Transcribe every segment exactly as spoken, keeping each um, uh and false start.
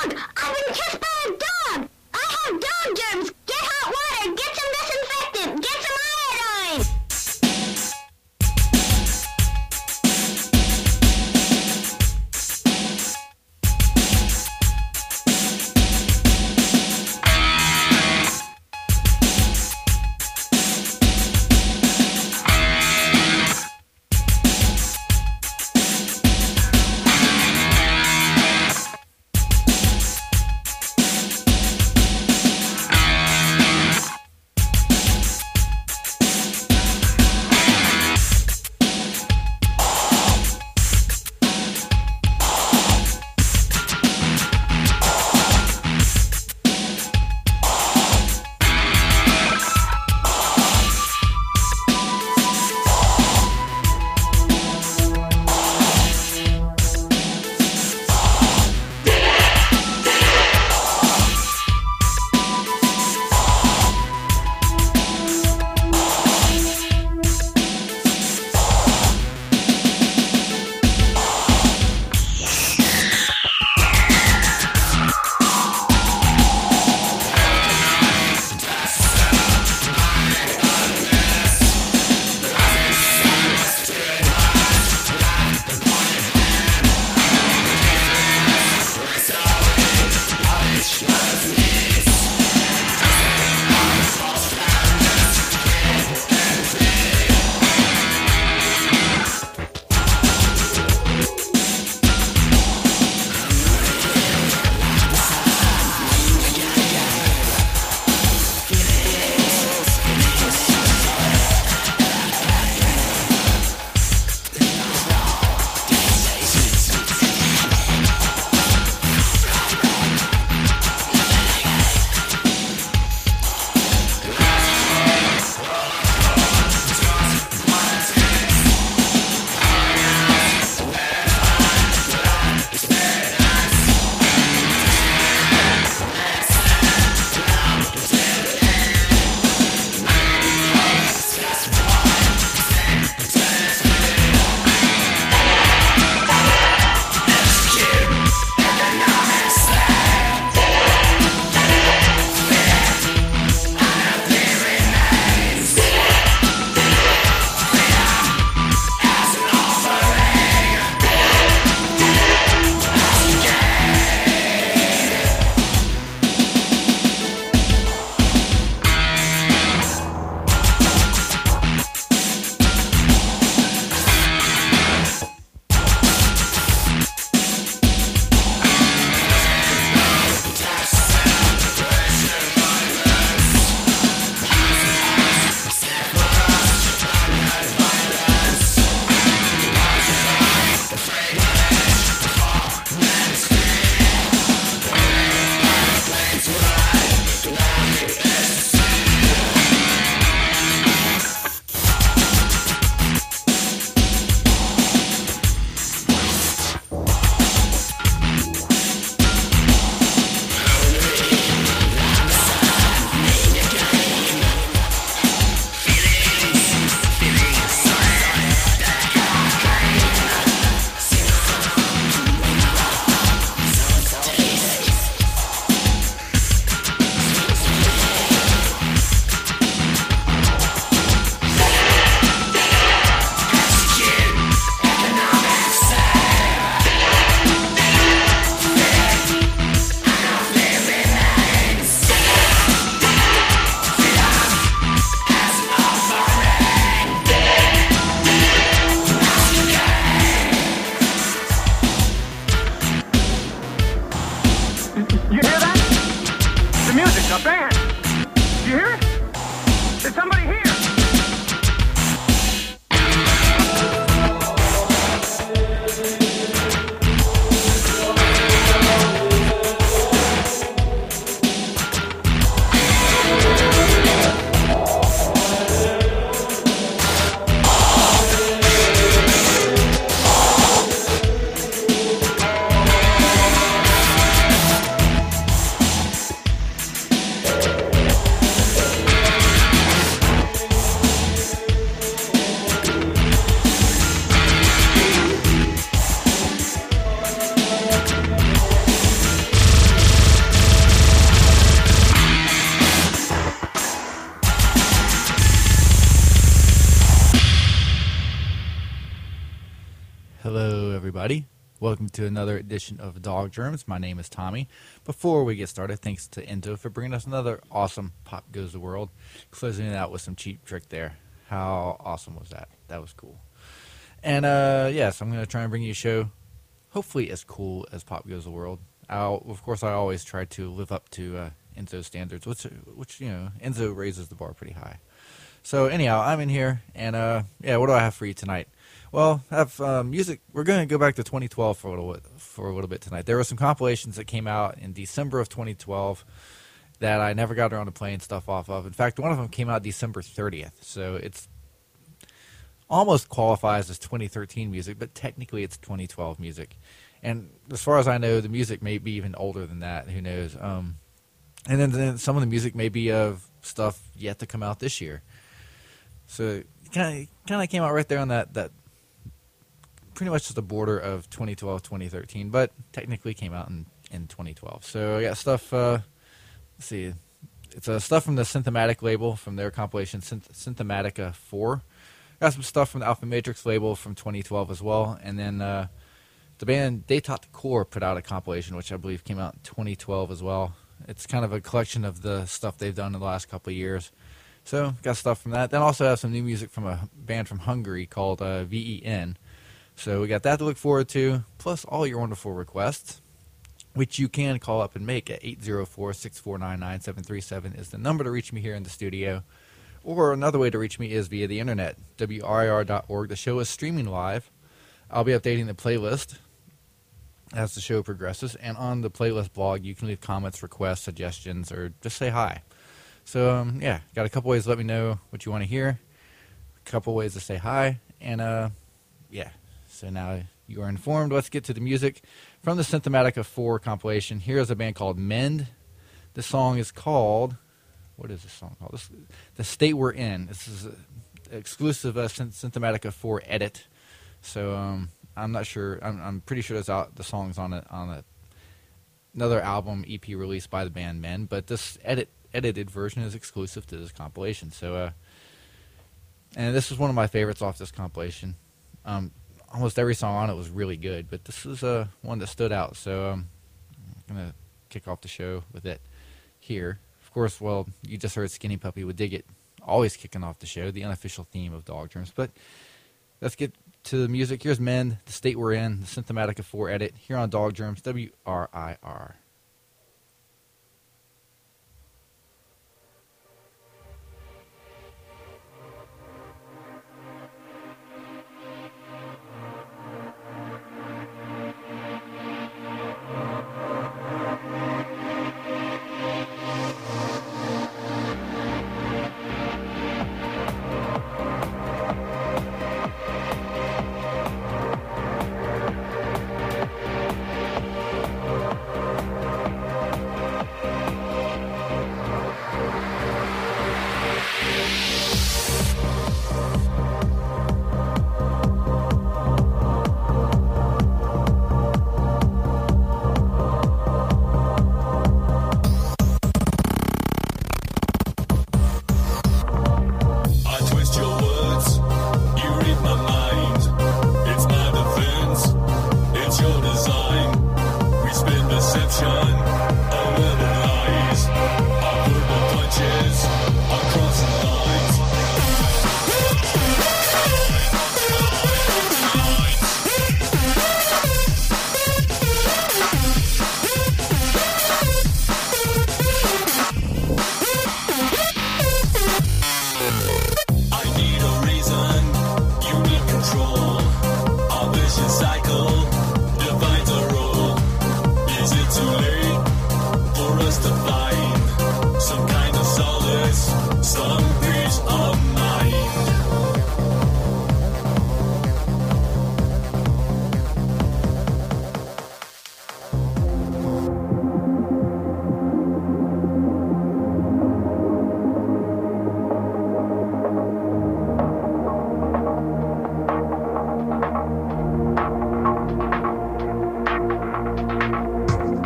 dog! I've been kissed by a dog! I have dog germs! Get hot water! Get some disinfectant! Get some iodine! Welcome to another edition of Dog Germs. My name is Tommy. Before we get started, thanks to Enzo for bringing us another awesome Pop Goes the World, closing it out with some Cheap Trick there. How awesome was that? That was cool. And uh, yes, I'm going to try and bring you a show hopefully as cool as Pop Goes the World. I'll, of course, I always try to live up to uh, Enzo's standards, which, which, you know, Enzo raises the bar pretty high. So anyhow, I'm in here, and uh, yeah, what do I have for you tonight? Well, I have uh, music. We're going to go back to twenty twelve for a little bit, for a little bit tonight. There were some compilations that came out in December of twenty twelve that I never got around to playing stuff off of. In fact, one of them came out December thirtieth, so it's almost qualifies as twenty thirteen music, but technically it's twenty twelve music. And as far as I know, the music may be even older than that. Who knows? Um, and then, then some of the music may be of stuff yet to come out this year. So kind of kind of came out right there on that, that pretty much just the border of twenty twelve, twenty thirteen, but technically came out in, in twenty twelve. So I got stuff, uh, let's see, it's uh, stuff from the Synthematic label from their compilation, Synth- Synthematica four. Got some stuff from the Alpha Matrix label from twenty twelve as well. And then uh, the band They Taught the Core put out a compilation, which I believe came out in twenty twelve as well. It's kind of a collection of the stuff they've done in the last couple of years. So, got stuff from that. Then also have some new music from a band from Hungary called uh, V E N. So, we got that to look forward to, plus all your wonderful requests, which you can call up and make at eight zero four, six four nine, nine seven three seven is the number to reach me here in the studio. Or another way to reach me is via the internet, W R I R dot org. The show is streaming live. I'll be updating the playlist as the show progresses. And on the playlist blog, you can leave comments, requests, suggestions, or just say hi. So, um, yeah, got a couple ways to let me know what you want to hear, a couple ways to say hi, and, uh, yeah, so now you are informed. Let's get to the music from the Synthematica four compilation. Here's a band called Mend. The song is called, what is this song called? This, The State We're In. This is an exclusive uh, Synthematica four edit, so um, I'm not sure, I'm, I'm pretty sure it's out, the song's on, a, on a, another album, E P released by the band Mend, but this edit edited version is exclusive to this compilation. So, uh, and this is one of my favorites off this compilation. Um, almost every song on it was really good, but this is uh, one that stood out. So um, I'm going to kick off the show with it here. Of course, well, you just heard Skinny Puppy with Dig It, always kicking off the show, the unofficial theme of Dog Germs. But let's get to the music. Here's Mend, The State We're In, the Synthematica four edit, here on Dog Germs, W R I R.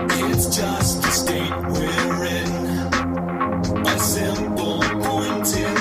It's just a state we're in, a simple point in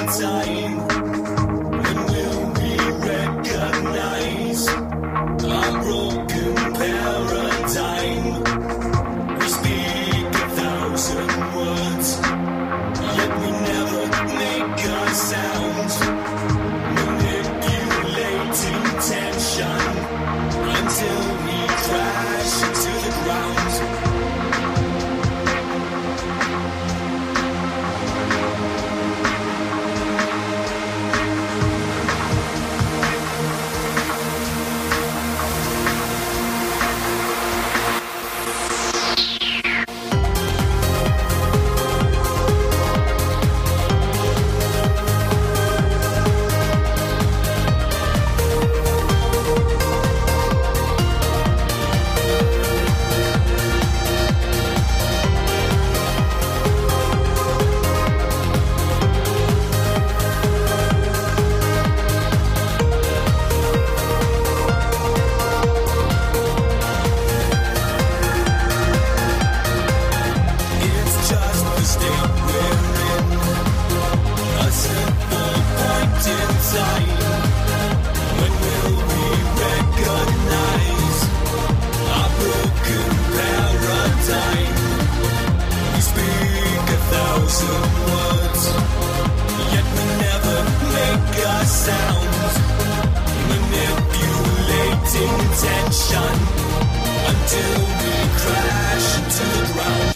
sounds, manipulating tension until we crash into the ground.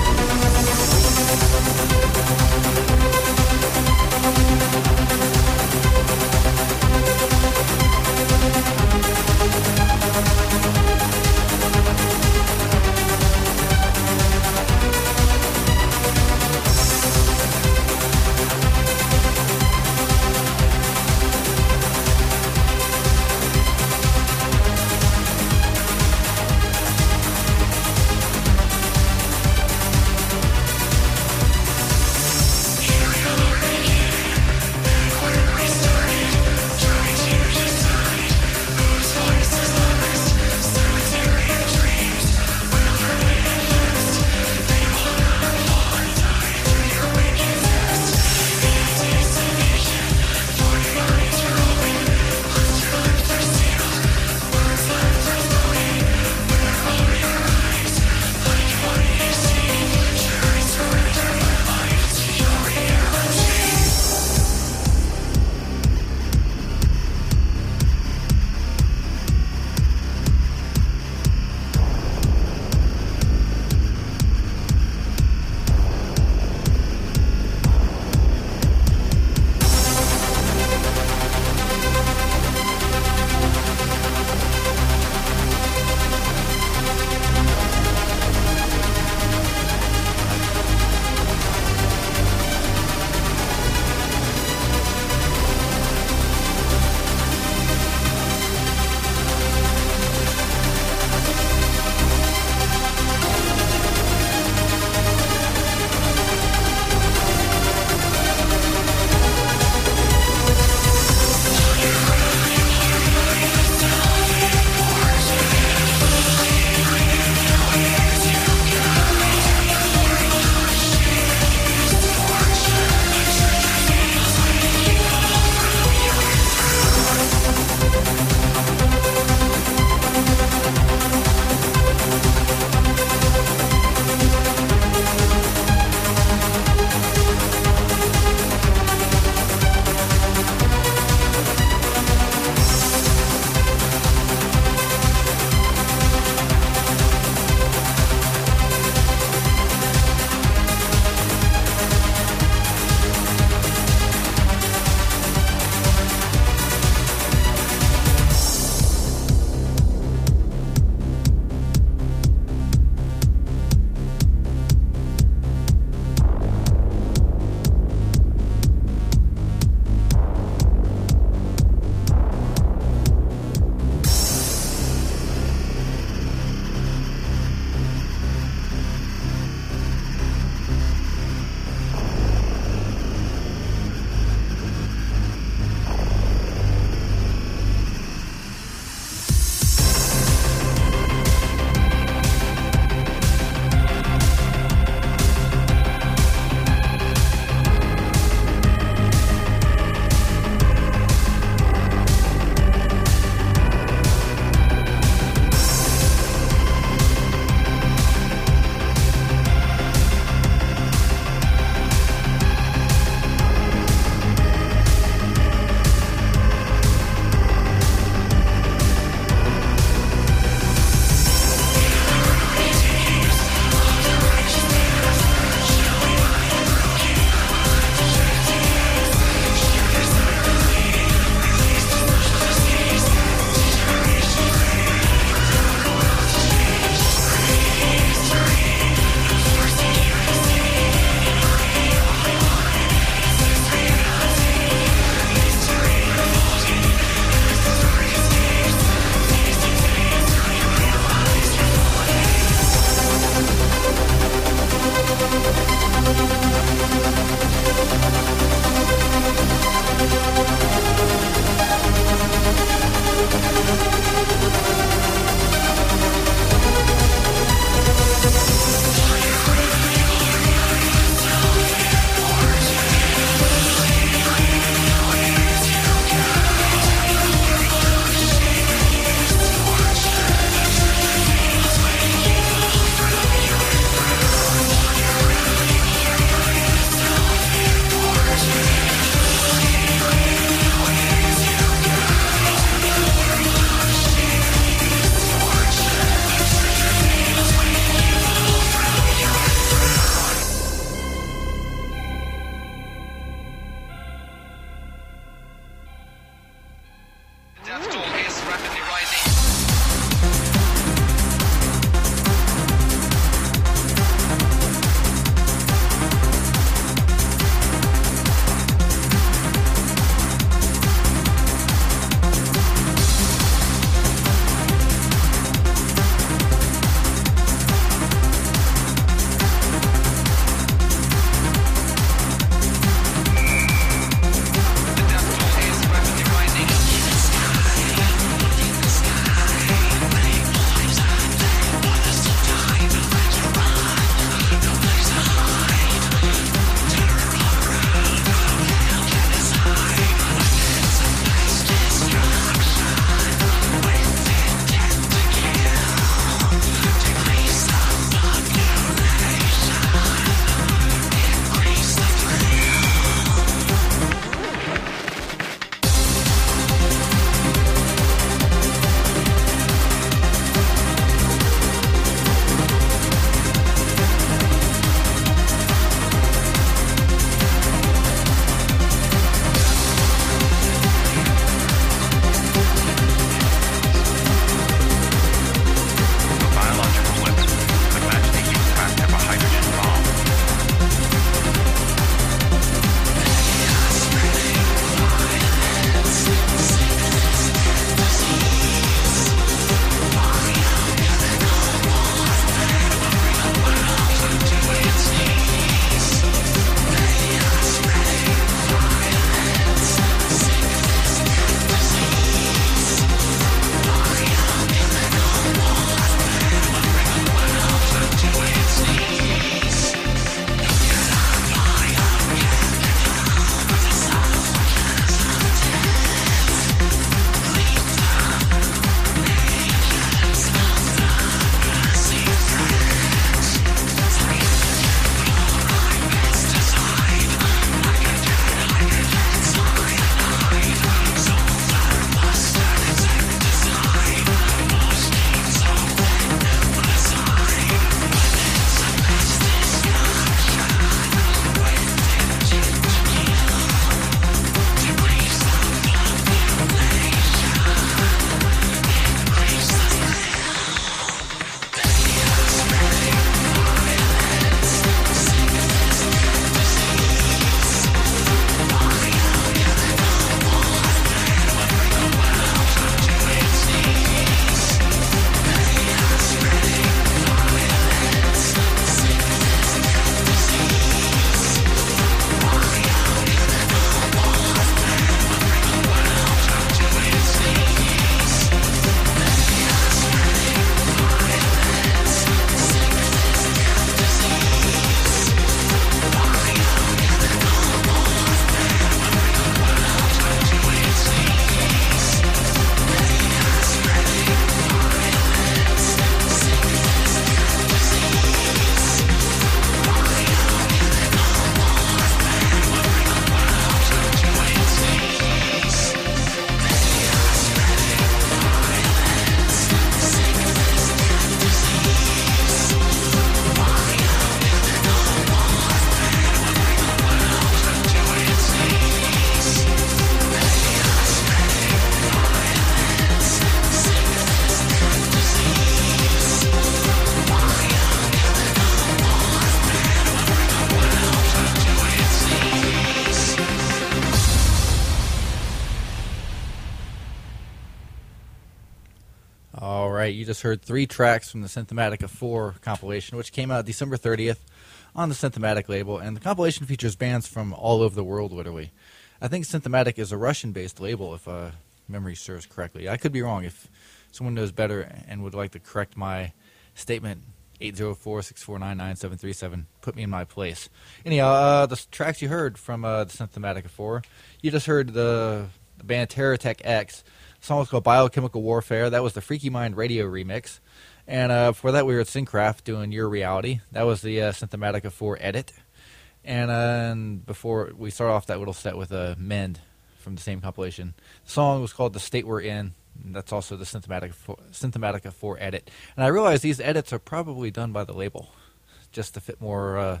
right, you just heard three tracks from the Synthematica four compilation, which came out December thirtieth on the Synthematic label, and the compilation features bands from all over the world, literally. I think Synthematic is a Russian-based label, if uh, memory serves correctly. I could be wrong. If someone knows better and would like to correct my statement, eight zero four, six four nine, nine seven three seven, put me in my place. Anyhow, uh, the tracks you heard from uh, the Synthematica four, you just heard the, the band Terror Tech X. The song was called Biochemical Warfare. That was the Freaky Mind radio remix. And uh, before that, we were at Syncraft doing Your Reality. That was the uh, Synthematica four edit. And, uh, and before we start off that little set with a uh, Mend from the same compilation. The song was called The State We're In. And that's also the Synthematica four, Synthematica four edit. And I realize these edits are probably done by the label just to fit more uh,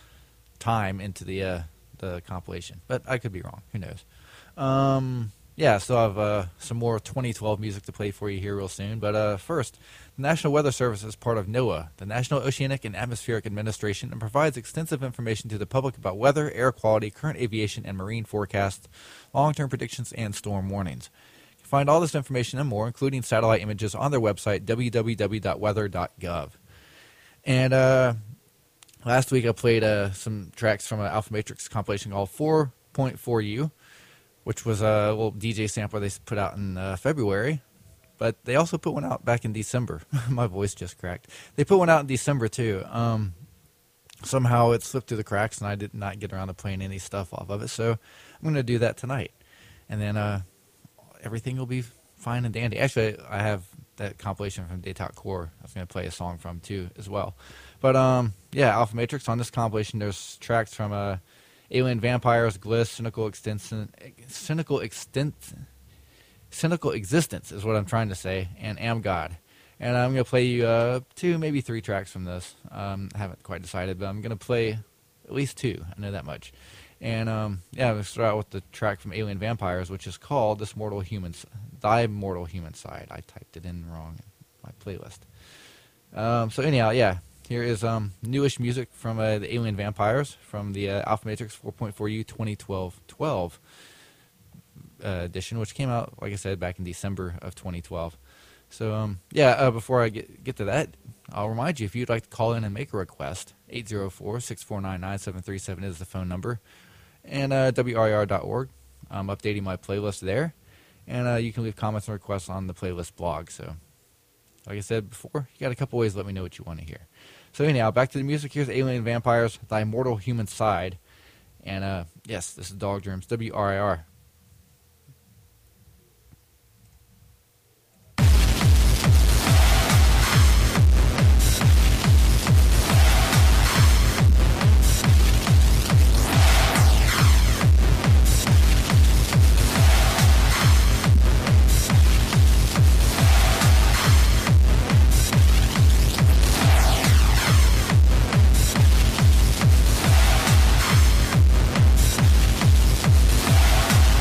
time into the uh, the compilation. But I could be wrong. Who knows? Um... Yeah, so I have uh, some more twenty twelve music to play for you here real soon. But uh, first, the National Weather Service is part of NOAA, the National Oceanic and Atmospheric Administration, and provides extensive information to the public about weather, air quality, current aviation, and marine forecasts, long-term predictions, and storm warnings. You can find all this information and more, including satellite images, on their website, w w w dot weather dot gov. And uh, last week I played uh, some tracks from an Alpha Matrix compilation called four point four U. Which was a little D J sampler they put out in uh, February. But they also put one out back in December. My voice just cracked. They put one out in December, too. Um, somehow it slipped through the cracks, and I did not get around to playing any stuff off of it. So I'm going to do that tonight. And then uh, everything will be fine and dandy. Actually, I have that compilation from Daytalk Core I was going to play a song from, too, as well. But, um, yeah, Alpha Matrix, on this compilation, there's tracks from... Uh, Alien Vampires, Gliss, Cynical Extension, Cynical Extent, Cynical Existence is what I'm trying to say, and Am God. And I'm going to play you uh, two, maybe three tracks from this. Um, I haven't quite decided, but I'm going to play at least two. I know that much. And um, yeah, I'm going to start out with the track from Alien Vampires, which is called "This Mortal Human, Thy Mortal Human Side." I typed it in wrong in my playlist. Um, so anyhow, yeah. Here is um, newish music from uh, the Alien Vampires from the uh, Alpha Matrix four point four U twenty twelve twelve uh, edition, which came out, like I said, back in December of twenty twelve. So, um, yeah, uh, before I get get to that, I'll remind you, if you'd like to call in and make a request, eight zero four, six four nine, nine seven three seven is the phone number, and uh, W R I R dot org. I'm updating my playlist there, and uh, you can leave comments and requests on the playlist blog. So, like I said before, you got a couple ways to let me know what you want to hear. So anyhow, back to the music. Here's Alien Vampires, Thy Mortal Human Side. And uh, yes, this is Dog Germs, W R I R. We'll be right back.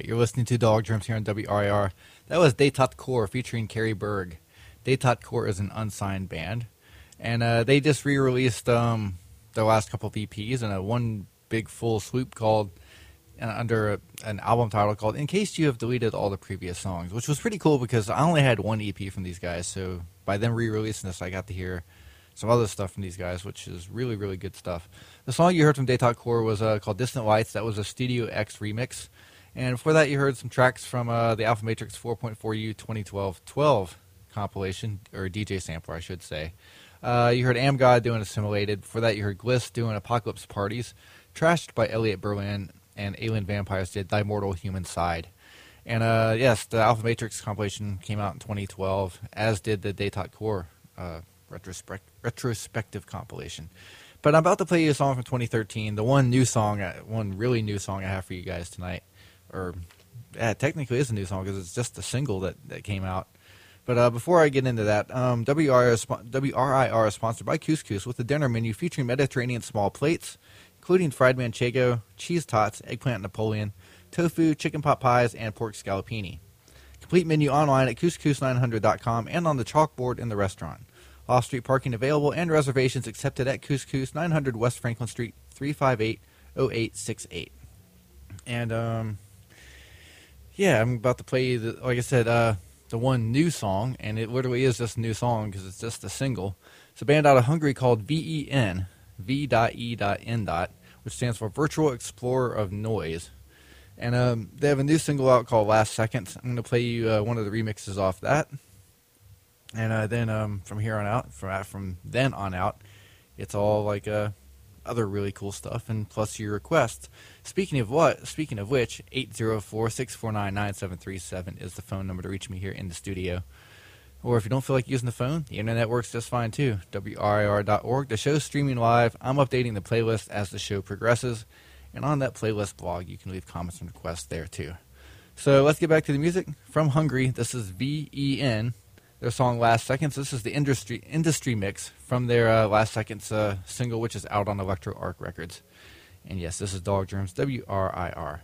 right, you're listening to Dog Drums here on W R I R. That was Detat Core featuring Carrie Berg. Detat Core is an unsigned band, and uh, they just re-released um, their last couple of E Ps in a one big full swoop called uh, under a, an album title called "In Case You Have Deleted All the Previous Songs," which was pretty cool because I only had one E P from these guys. So by them re-releasing this, I got to hear some other stuff from these guys, which is really, really good stuff. The song you heard from Detat Core was uh, called Distant Lights. That was a Studio X remix. And before that, you heard some tracks from uh, the Alpha Matrix four point four U twenty twelve twelve compilation, or D J sampler, I should say. Uh, you heard Amgod doing Assimilated. Before that, you heard Gliss doing Apocalypse Parties. Trashed by Elliot Berlin, and Alien Vampires did Thy Mortal Human Side. And uh, yes, the Alpha Matrix compilation came out in twenty twelve, as did the Detat Core uh, retrospect, retrospective compilation. But I'm about to play you a song from twenty thirteen, the one new song, one really new song I have for you guys tonight. Or, yeah, technically it's a new song because it's just a single that, that came out. But uh, before I get into that, um, W R I R is, W R I R is sponsored by Couscous with a dinner menu featuring Mediterranean small plates, including fried manchego, cheese tots, eggplant Napoleon, tofu, chicken pot pies, and pork scallopini. Complete menu online at couscous nine hundred dot com and on the chalkboard in the restaurant. Off-street parking available and reservations accepted at Couscous, nine hundred West Franklin Street, three five eight oh eight six eight. And, um... yeah, I'm about to play you, the, like I said, uh, the one new song, and it literally is just a new song because it's just a single. It's a band out of Hungary called V E N, V E N, which stands for Virtual Explorer of Noise. And um, they have a new single out called Last Seconds. I'm going to play you uh, one of the remixes off that. And uh, then um, from here on out, from, from then on out, it's all like uh, other really cool stuff, and plus your requests. Speaking of what, speaking of which, eight zero four, six four nine, nine seven three seven is the phone number to reach me here in the studio. Or if you don't feel like using the phone, the internet works just fine too. W R I R dot org. The show's streaming live. I'm updating the playlist as the show progresses. And on that playlist blog, you can leave comments and requests there too. So let's get back to the music. From Hungary, this is V E N. Their song Last Seconds. This is the industry industry mix from their uh, Last Seconds uh, single, which is out on Electro Arc Records. And yes, this is Dog Drums, W R I R.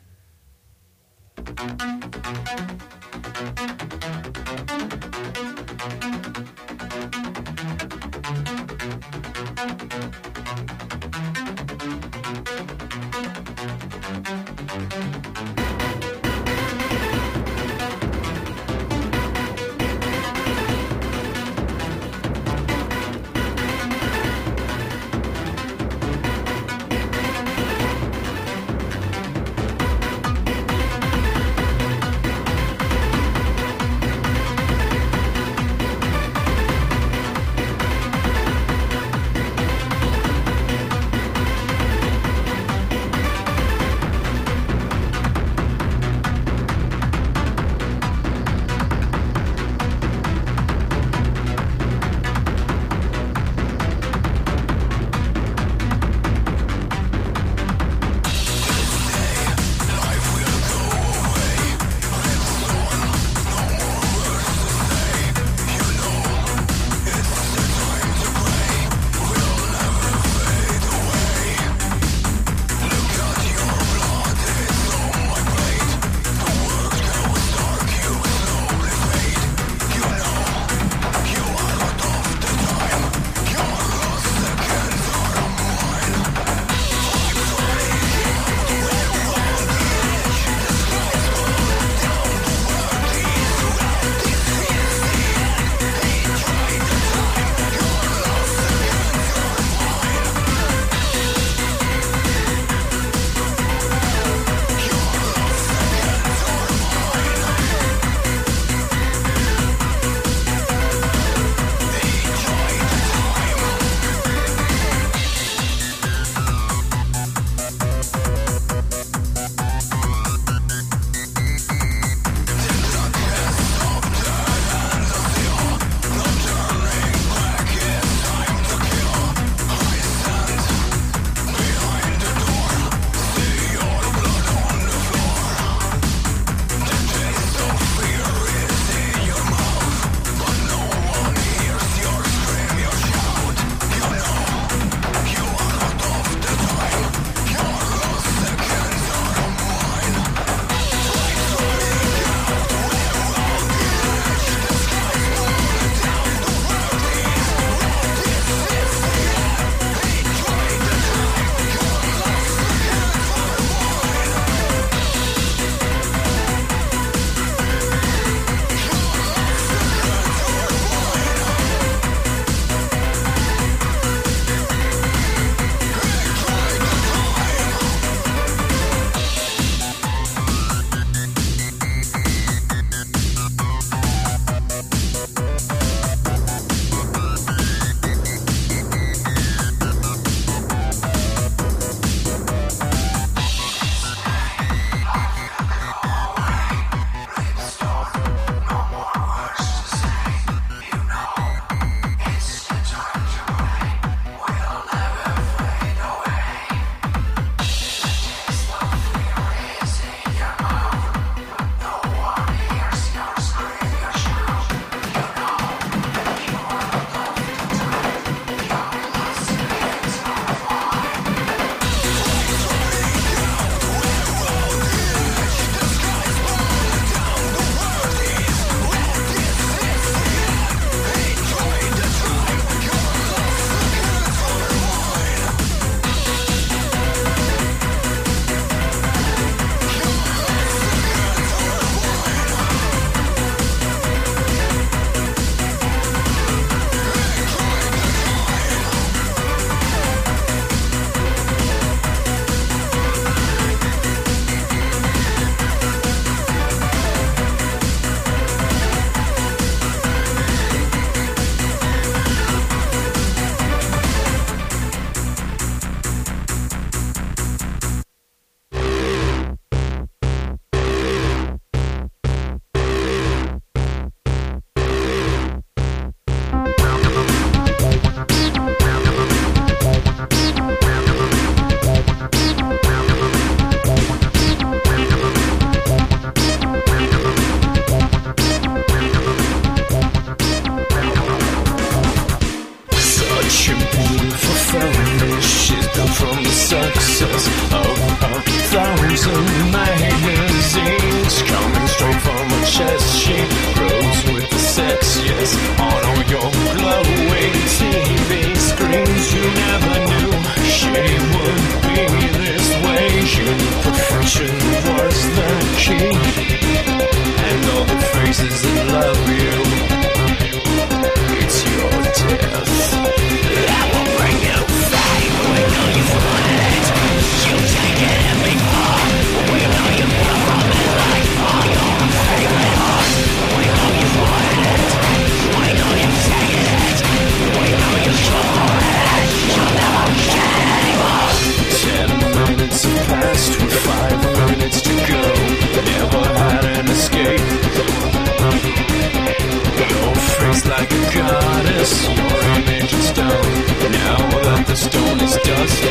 fix your image in stone. Now that the stone is dust,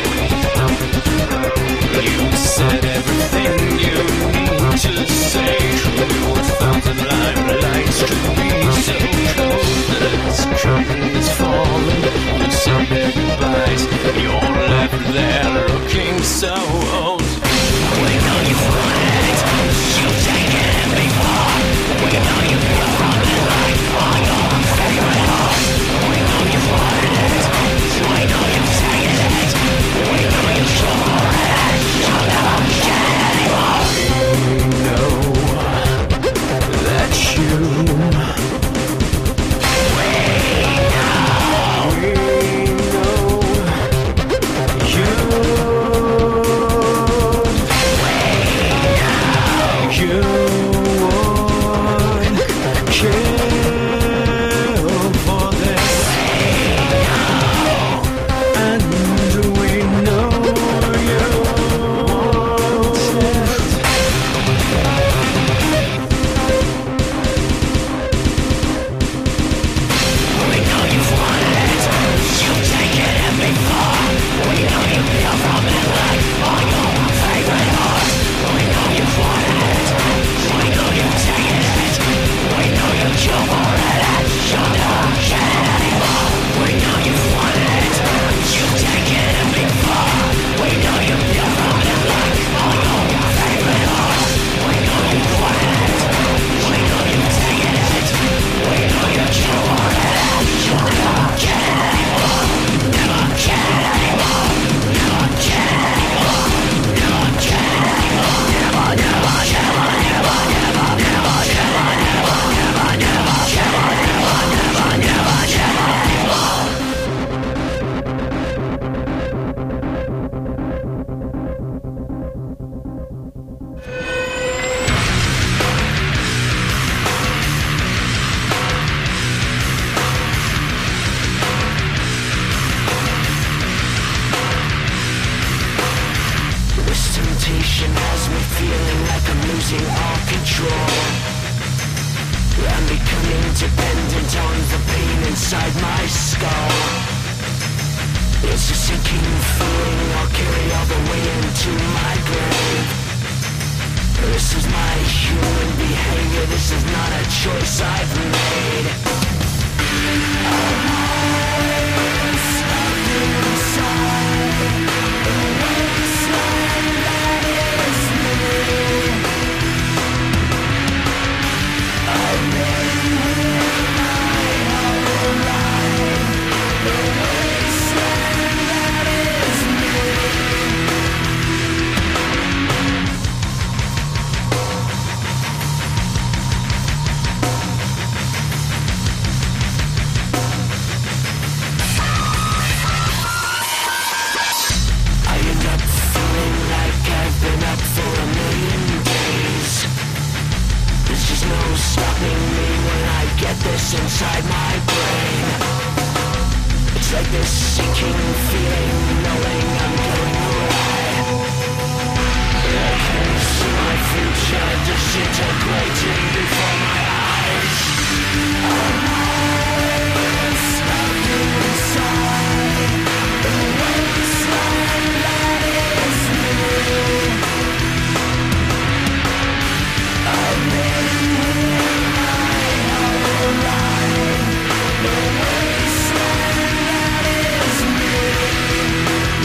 you said everything you need to say. Through a thousand limelights could be so cold. As curtain is falling, you said their goodbyes. You're left there looking so old. We know you want it, you take it before. We know you feel from it like all your favorite heart. We know you want it, we know you take it. We know you sure it, you'll never get it anymore. We know that you. We know. We know you. You would kill for this, and we know you want it. We know you want it, you take it and be far. We know you feel from it like all your favorite heart. We know you want it, we know you take it. We know you kill for it and you'll never get it anymore. We know you want it, you take it and be far. We know you feel from it like all your favorite heart. We know you want it, we know you take it. We know you kill for it and you'll never get it anymore. Never get it anymore. Never get it anymore. Never get it anymore. Never, never, never, never, never, never, never, never, never, never, never, never, never, never, never anymore. This temptation has me feeling like I'm losing all control. I'm becoming dependent on the pain inside my skull. It's a sinking feeling I'll carry all the way into my grave. This is my human behavior, this is not a choice I've made. I'm always stuck inside the wasteland that is me. I've been here my whole life, the wasteland that is me. I end up feeling like I've been up for a million days. There's just no stopping me when I get this inside my brain. It's like this sinking feeling, knowing I'm going away. I can see my future disintegrating before my eyes. I'm always stuck inside the wasteland that is me. I've been here my whole life, the wasteland that is me.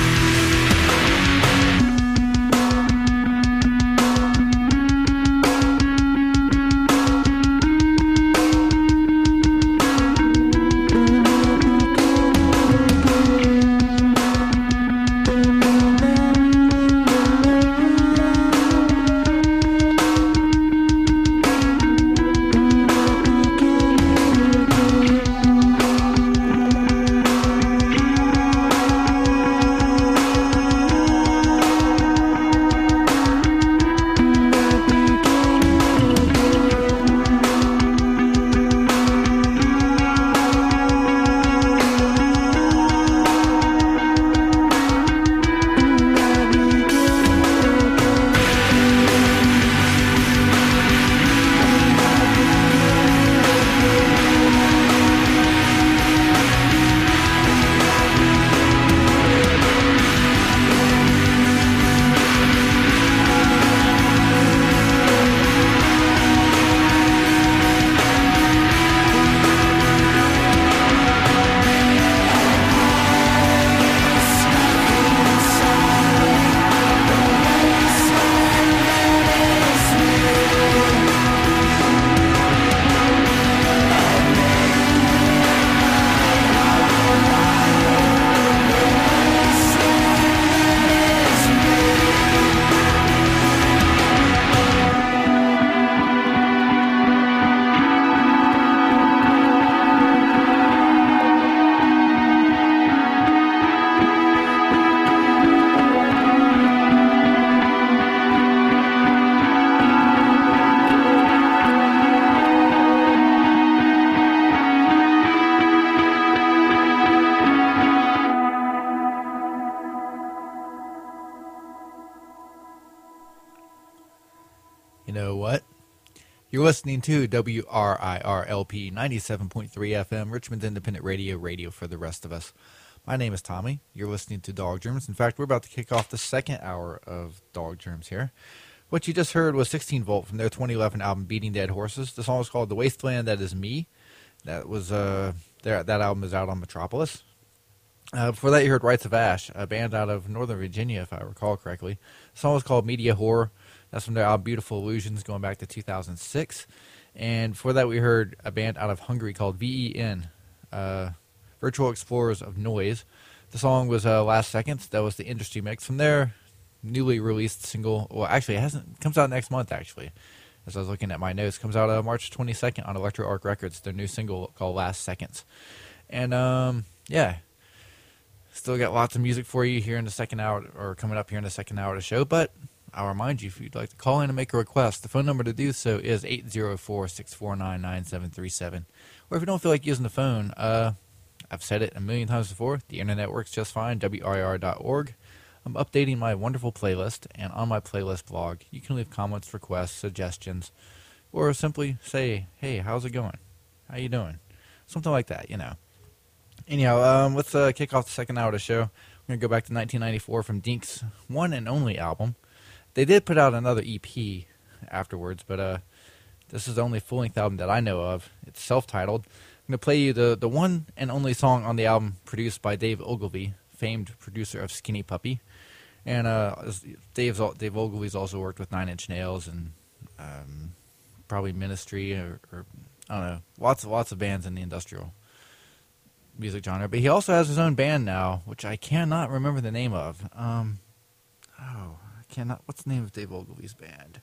know what? You're listening to W R I R L P ninety-seven point three F M, Richmond's Independent Radio, radio for the rest of us. My name is Tommy. You're listening to Dog Germs. In fact, we're about to kick off the second hour of Dog Germs here. What you just heard was sixteen volt from their twenty eleven album Beating Dead Horses. The song is called The Wasteland That Is Me. That was uh, their, that album is out on Metropolis. Uh, before that, you heard Rites of Ash, a band out of Northern Virginia, if I recall correctly. The song was called Media Horror. That's from their album Beautiful Illusions, going back to two thousand six. And before that, we heard a band out of Hungary called V E N, uh, Virtual Explorers of Noise. The song was uh, Last Seconds. That was the industry mix from their newly released single. Well, actually, it hasn't. It comes out next month, actually. As I was looking at my notes, it comes out uh, March twenty-second on Electro Arc Records, their new single called Last Seconds. And, um, yeah. Still got lots of music for you here in the second hour, or coming up here in the second hour of the show, but I'll remind you, if you'd like to call in and make a request, the phone number to do so is eight zero four, six four nine, nine seven three seven. Or if you don't feel like using the phone, uh, I've said it a million times before, the internet works just fine, W R I R dot org. I'm updating my wonderful playlist, and on my playlist blog, you can leave comments, requests, suggestions, or simply say, hey, how's it going? How you doing? Something like that, you know. Anyhow, um, let's uh, kick off the second hour of the show. We're going to go back to nineteen ninety-four from Dink's one and only album. They did put out another E P afterwards, but uh, this is the only full-length album that I know of. It's self-titled. I'm going to play you the, the one and only song on the album produced by Dave Ogilvy, famed producer of Skinny Puppy. And uh, Dave's, Dave Ogilvy's also worked with Nine Inch Nails and um, probably Ministry, or, or I don't know, lots, lots of bands in the industrial music genre, but he also has his own band now, which I cannot remember the name of. Um, oh, I cannot. What's the name of Dave Ogilvy's band?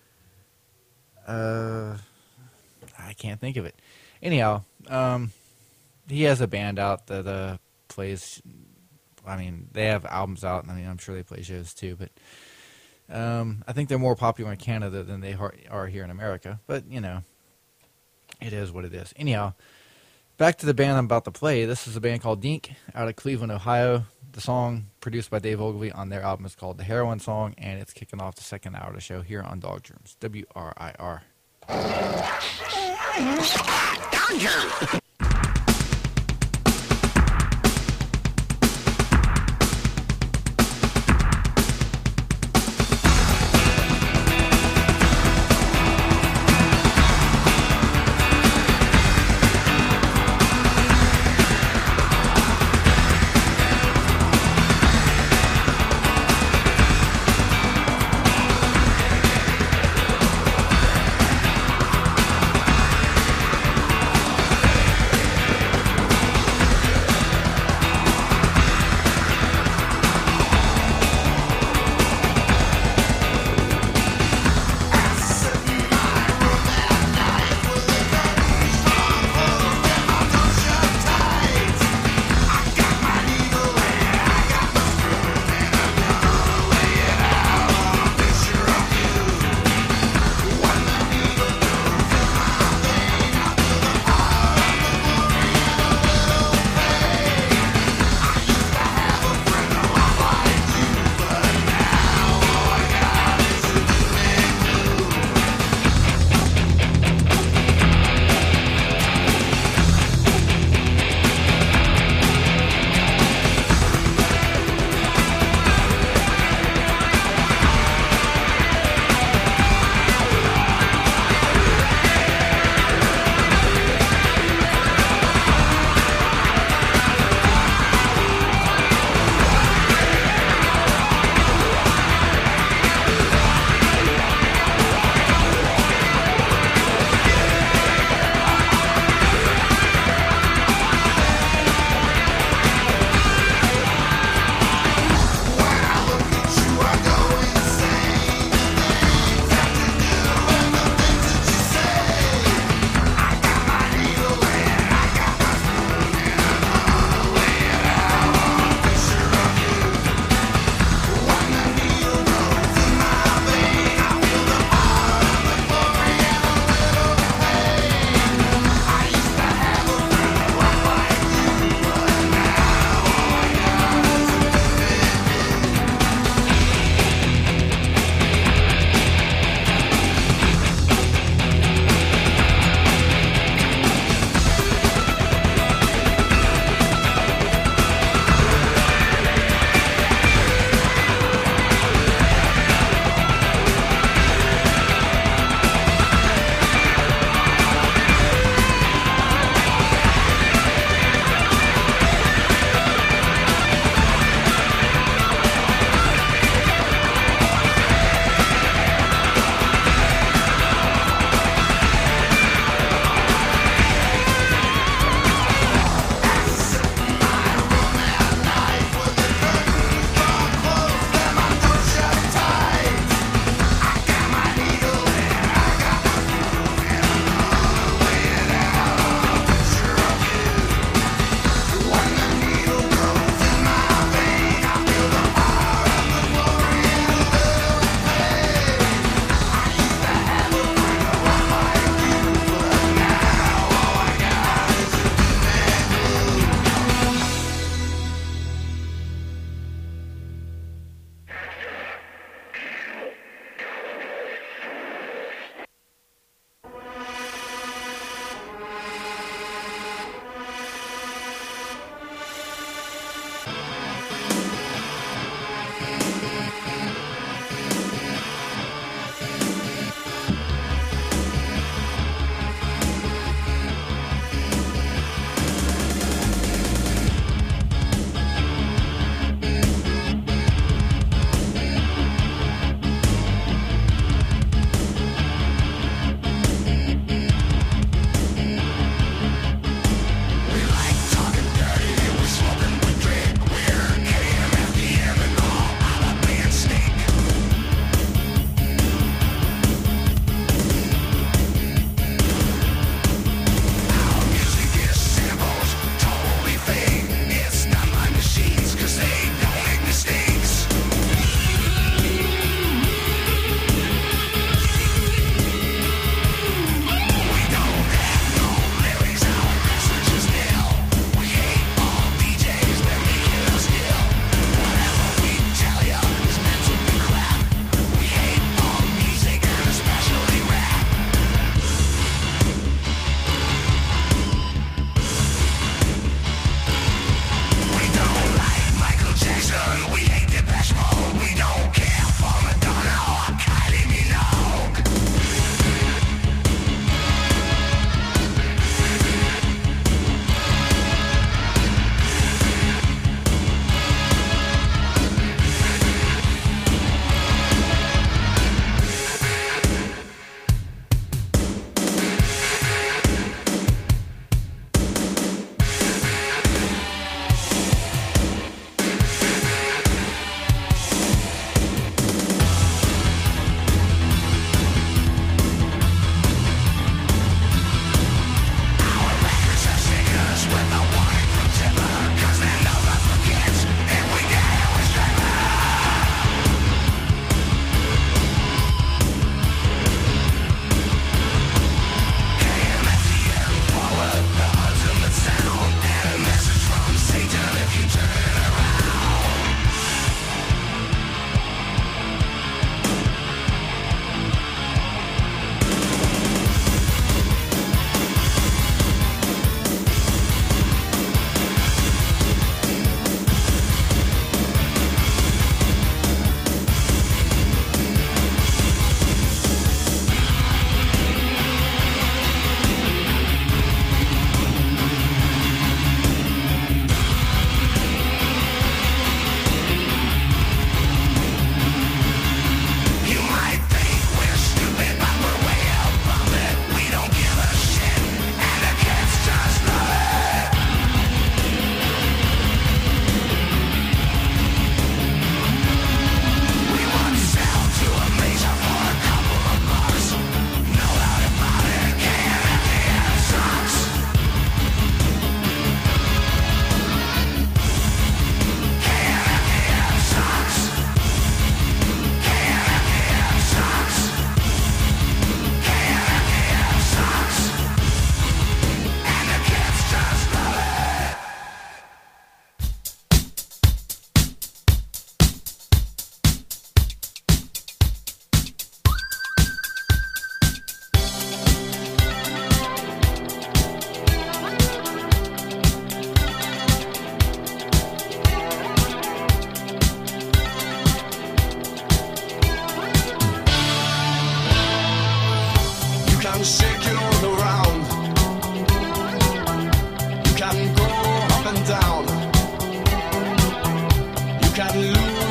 Uh, I can't think of it. Anyhow, um, he has a band out that uh, plays. I mean, they have albums out, and I mean, I'm sure they play shows too. But um, I think they're more popular in Canada than they are here in America. But you know, it is what it is. Anyhow. Back to the band I'm about to play. This is a band called Dink out of Cleveland, Ohio. The song produced by Dave Ogilvy on their album is called The Heroin Song, and it's kicking off the second hour of the show here on Dog Germs, W R I R. Dog Germs!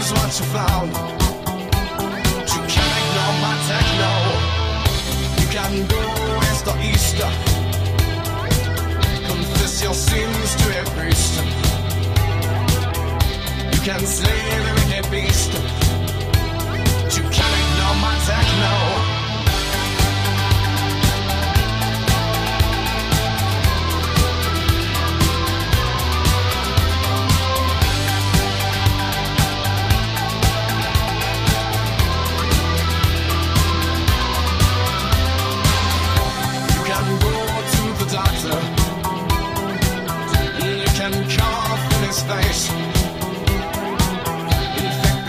lose what you found. You can't ignore my techno. You can go west or east. Confess your sins to a priest. You can slay the wicked beast. You can't ignore my techno. Face. Infect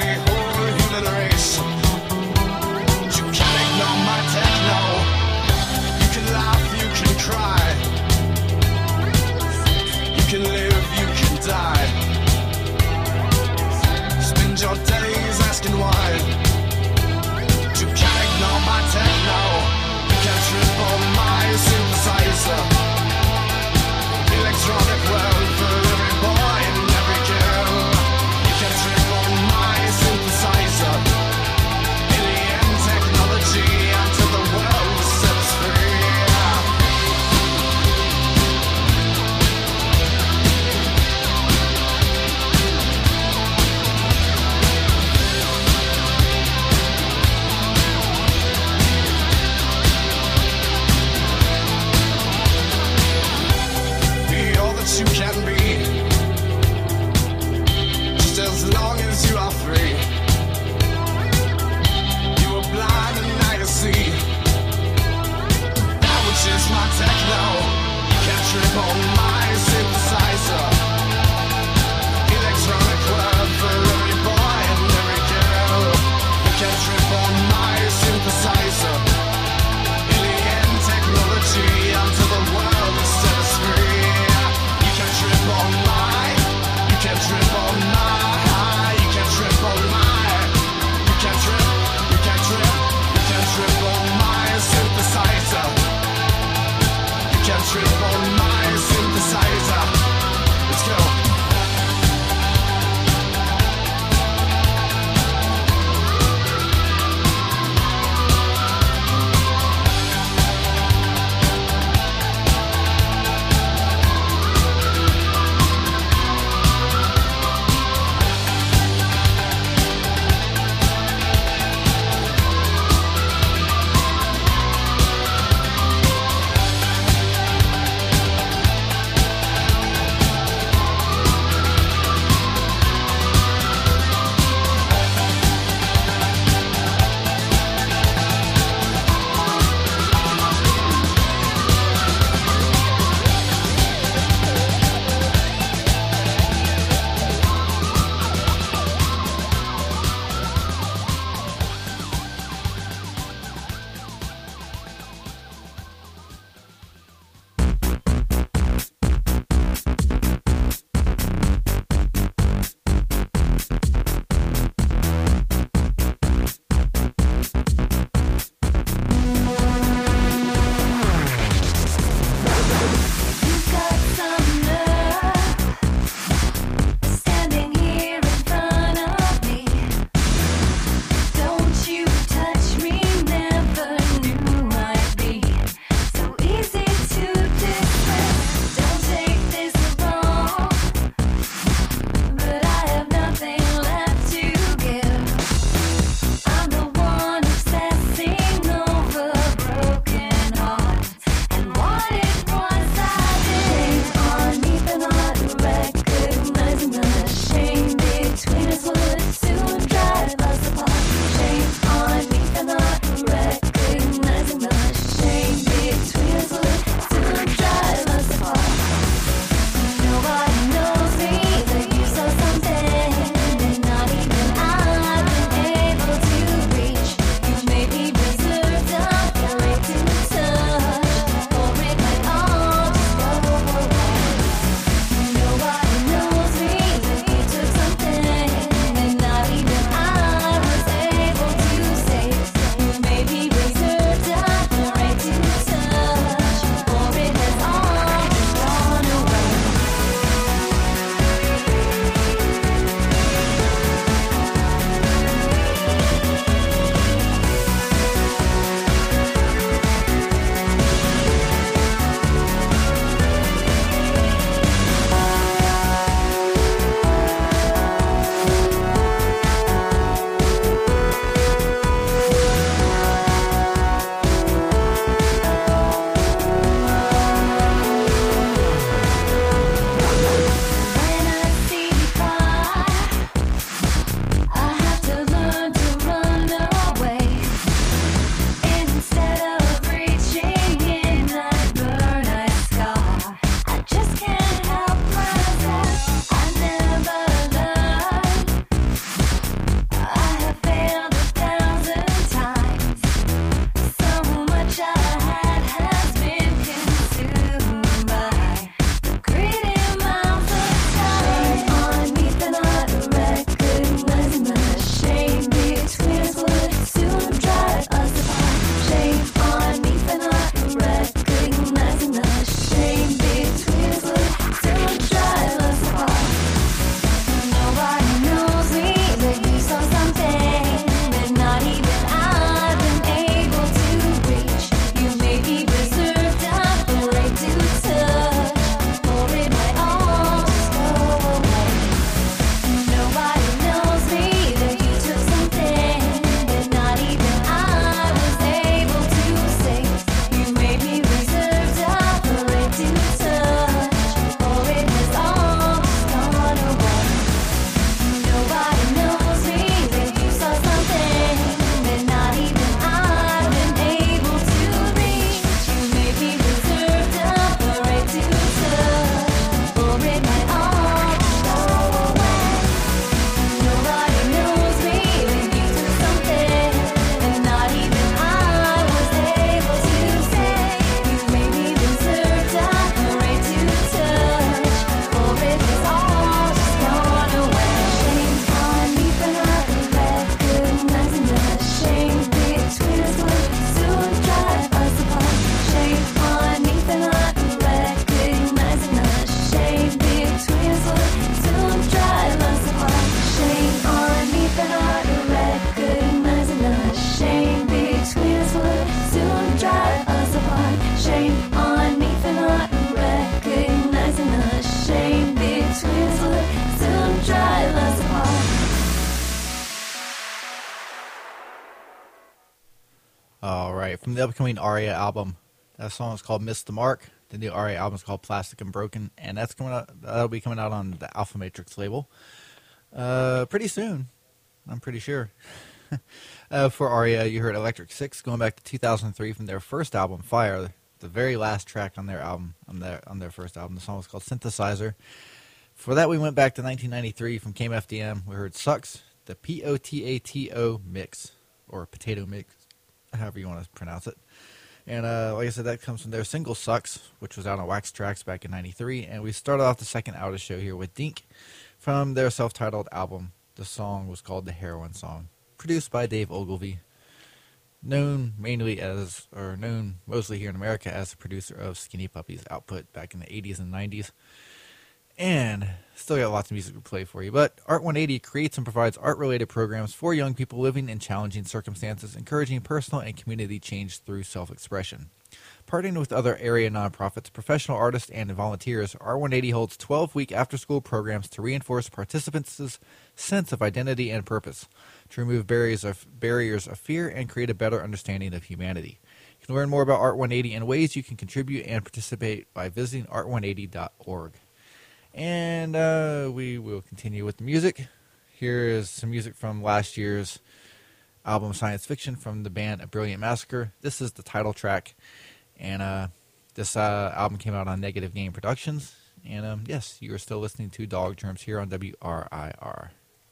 All right, from the upcoming Aria album, that song is called "Miss the Mark." The new Aria album is called "Plastic and Broken," and that's coming out. That'll be coming out on the Alpha Matrix label uh, pretty soon. I'm pretty sure. uh, for Aria, you heard Electric Six, going back to two thousand three from their first album, Fire, the very last track on their album, on their on their first album. The song was called "Synthesizer." For that, we went back to nineteen ninety-three from K M F D M. We heard "Sucks," the P O T A T O mix, or potato mix, however you want to pronounce it. And uh, like I said, that comes from their single "Sucks," which was out on Wax Tracks back in ninety-three. And we started off the second hour of the show here with Dink from their self-titled album. The song was called "The Heroin Song," produced by Dave Ogilvy, known mainly as, or known mostly here in America as the producer of Skinny Puppy's output back in the eighties and nineties. And still got lots of music to play for you. But Art one eighty creates and provides art-related programs for young people living in challenging circumstances, encouraging personal and community change through self-expression. Partnering with other area nonprofits, professional artists, and volunteers, Art one eighty holds twelve-week after-school programs to reinforce participants' sense of identity and purpose, to remove barriers of, barriers of fear, and create a better understanding of humanity. You can learn more about Art one eighty and ways you can contribute and participate by visiting art one eighty dot org. And uh, we will continue with the music. Here is some music from last year's album Science Fiction from the band A Brilliant Massacre. This is the title track. And uh, this uh, album came out on Negative Game Productions. And um, yes, you are still listening to Dog Germs here on W R I R.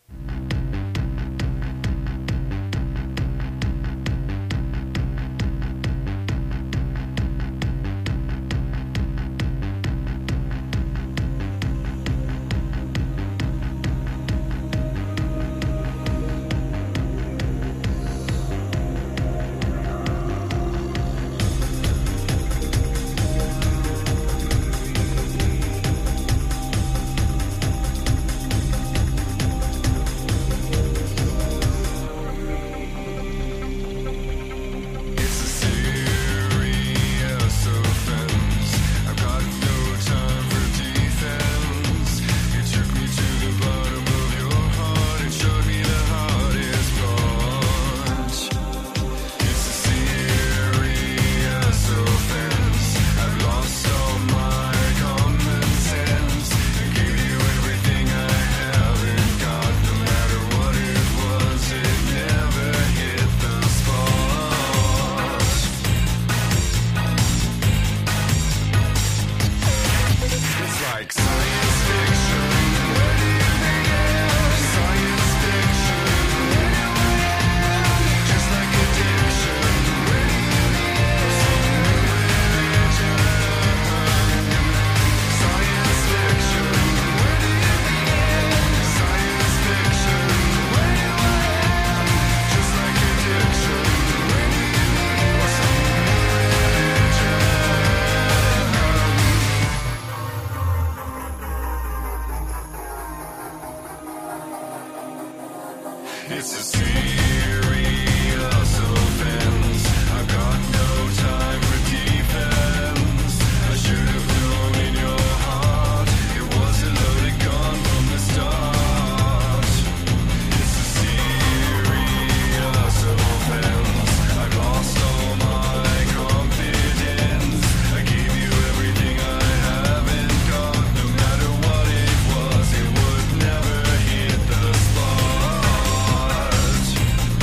It's a serious offense. I've got no time for defense. I should have known in your heart it was a loaded gun from the start. It's a serious offense. I've lost all my confidence. I gave you everything I haven't got. No matter what it was, it would never hit the spot.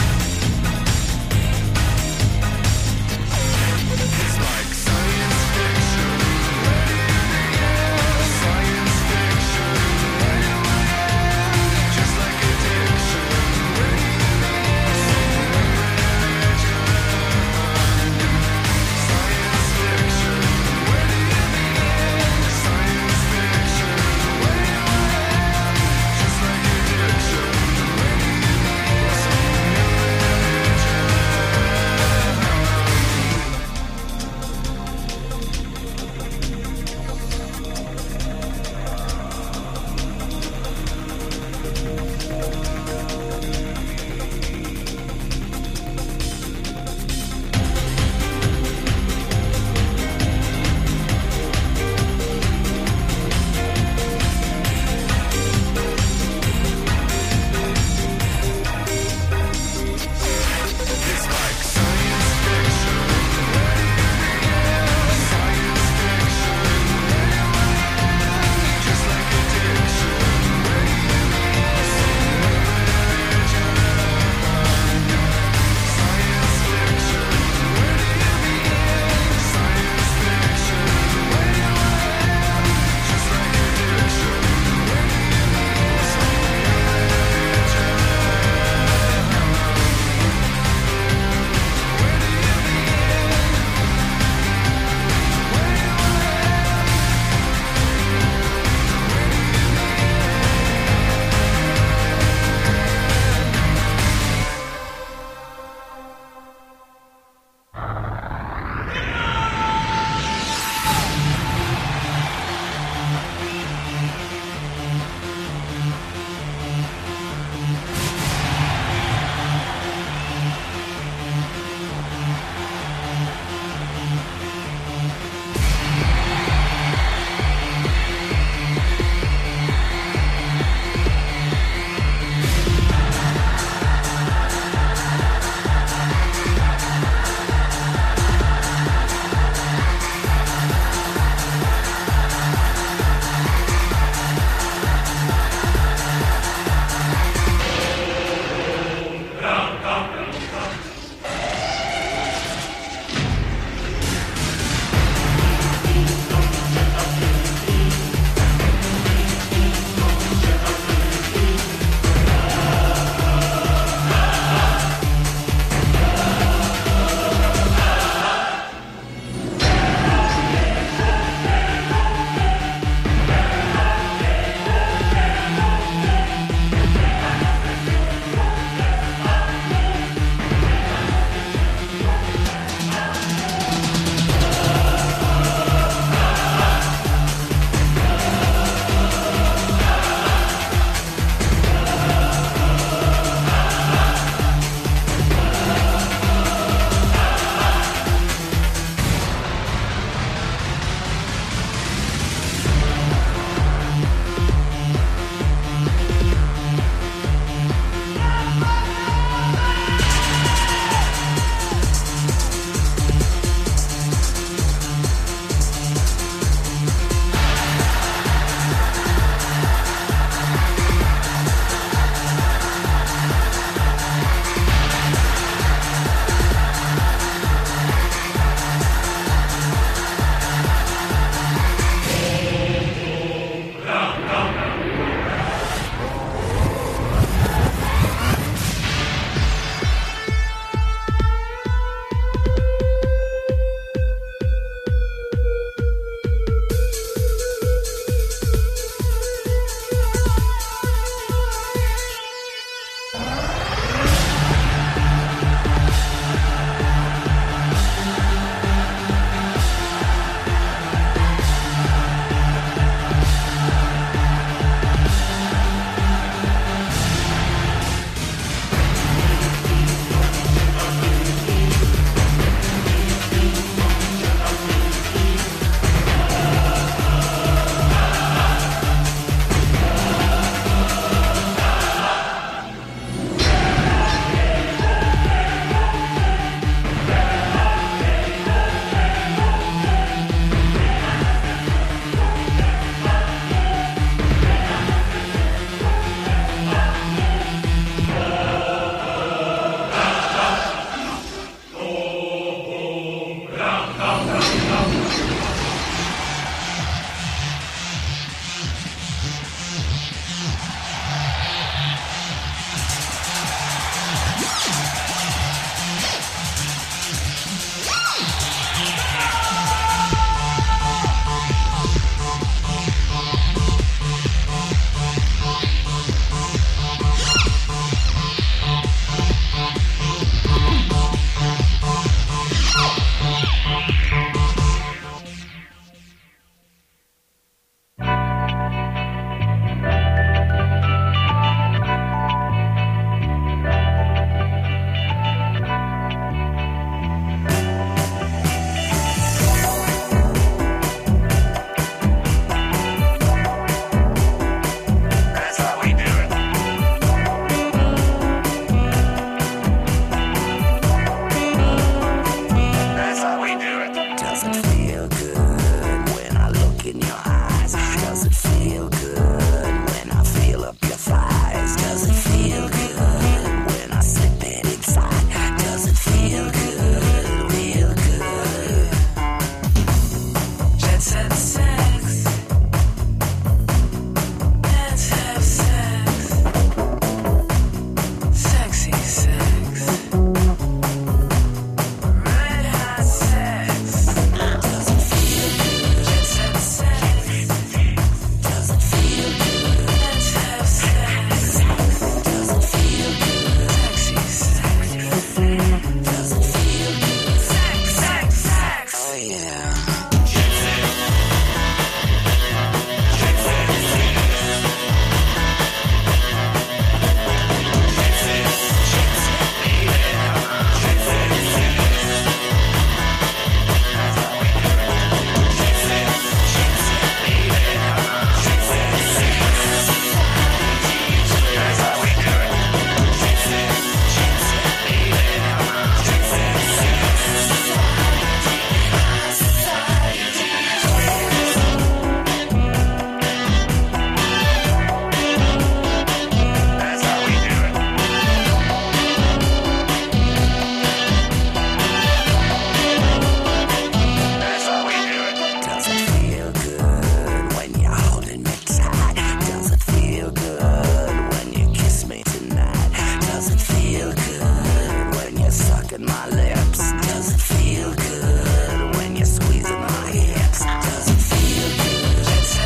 Does it feel good when you're sucking my lips? Does it feel good when you're squeezing my hips? Does it feel good?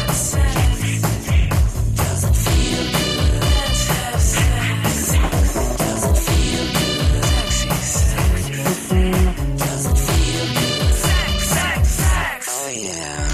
Does it feel good? Does it feel good? Does it feel good? Sex, sex, sex. Oh yeah.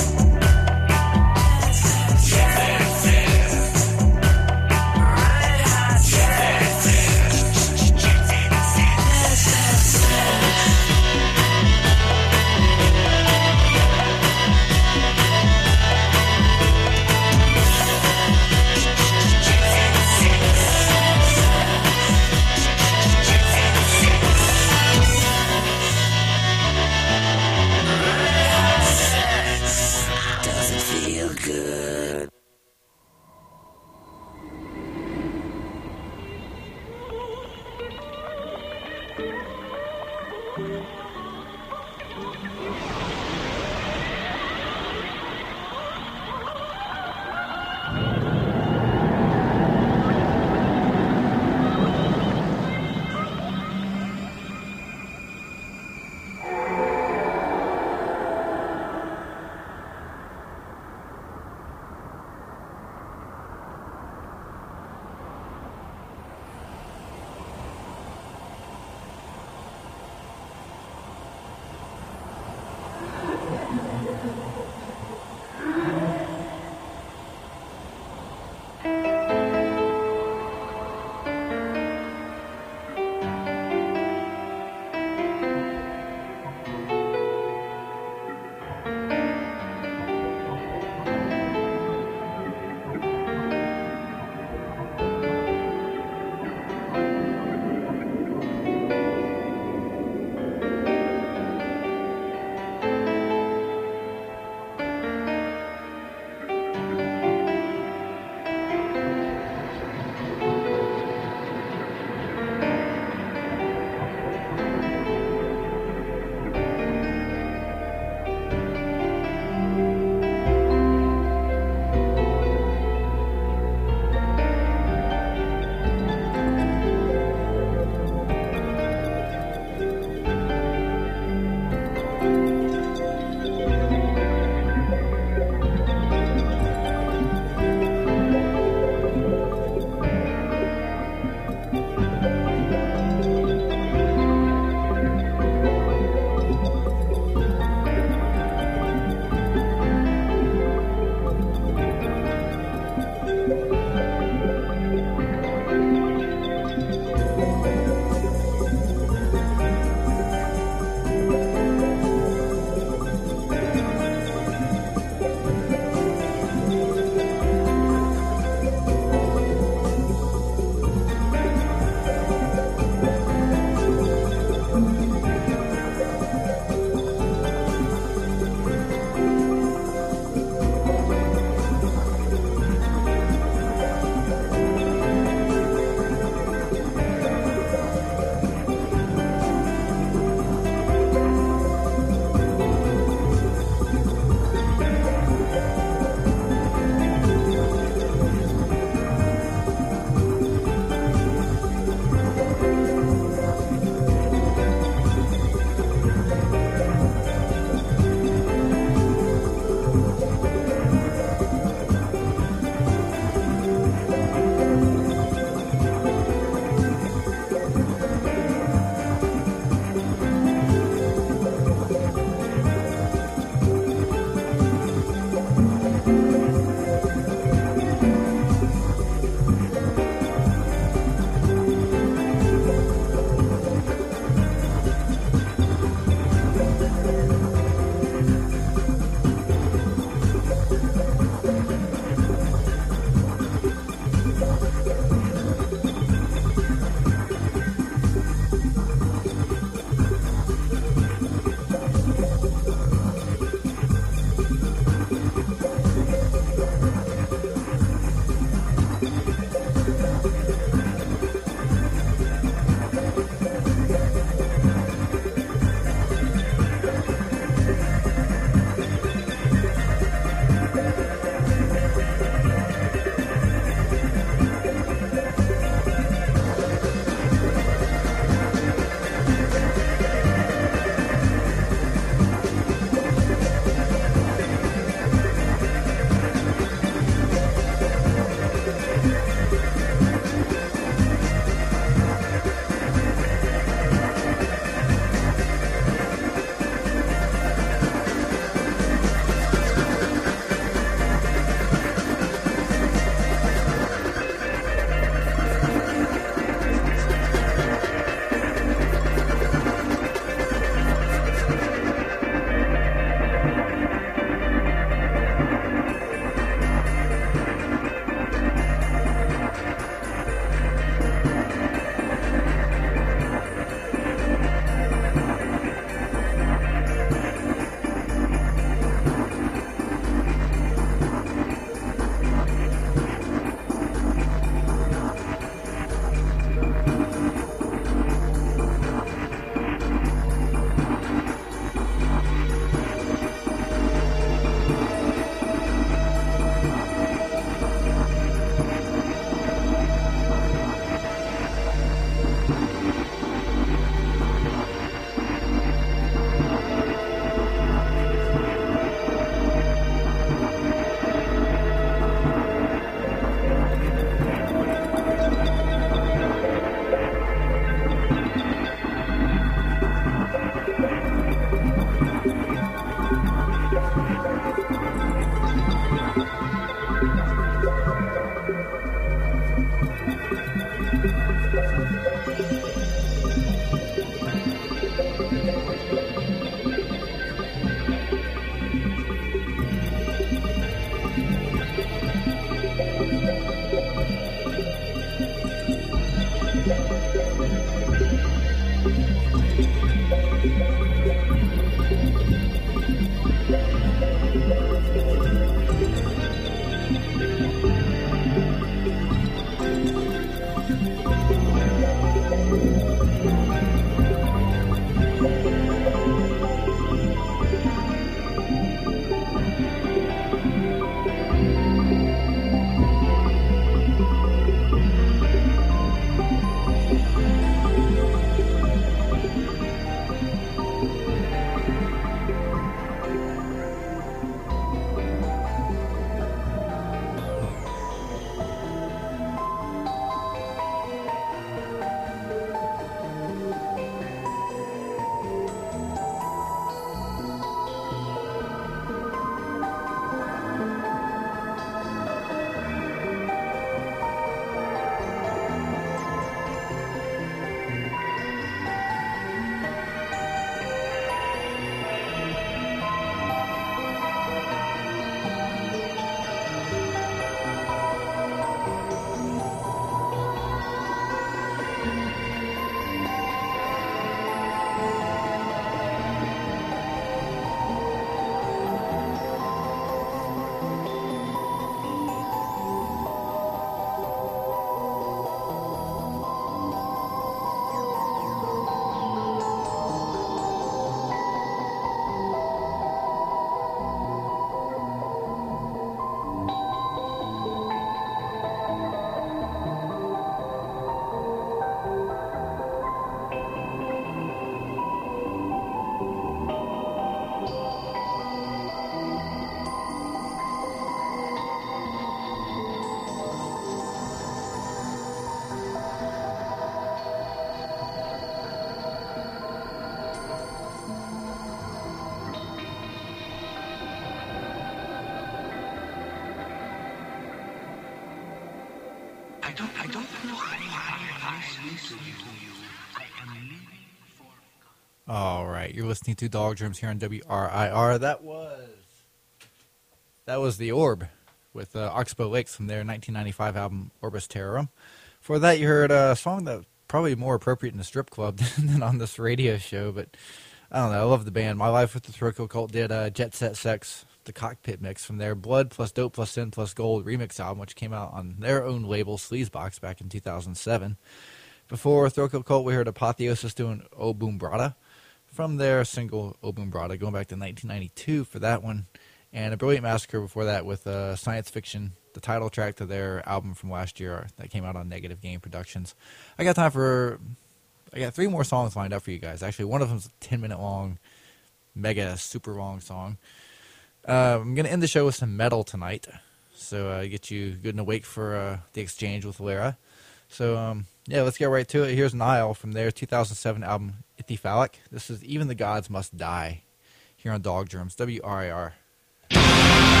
I don't, I don't know why I listen to you. I am leaving for... All right, you're listening to Dog Drums here on W R I R. That was that was the Orb with uh, Oxbow Lakes from their nineteen ninety-five album Orbis Terrorum. For that, you heard a song that probably more appropriate in a strip club than on this radio show. But I don't know. I love the band. My Life with the Throat Kill Cult did uh, Jet Set Sex, the Cockpit mix from their Blood plus Dope plus Sin plus Gold remix album, which came out on their own label Sleazebox back in two thousand seven. Before Throat Kill Cult, we heard Apotheosis doing O Boom Brada from their single O Boom Brada, going back to nineteen ninety-two for that one. And A Brilliant Massacre before that with uh, Science Fiction, the title track to their album from last year that came out on Negative Game Productions. I got time for, I got three more songs lined up for you guys. Actually, one of them's a ten minute long, mega super long song. Uh, I'm going to end the show with some metal tonight, so uh, get you good and awake for uh, the exchange with Lara. So, um, yeah, let's get right to it. Here's Nile from their two thousand seven album, Ithyphallic. This is Even the Gods Must Die, here on Dog Germs, W R I R.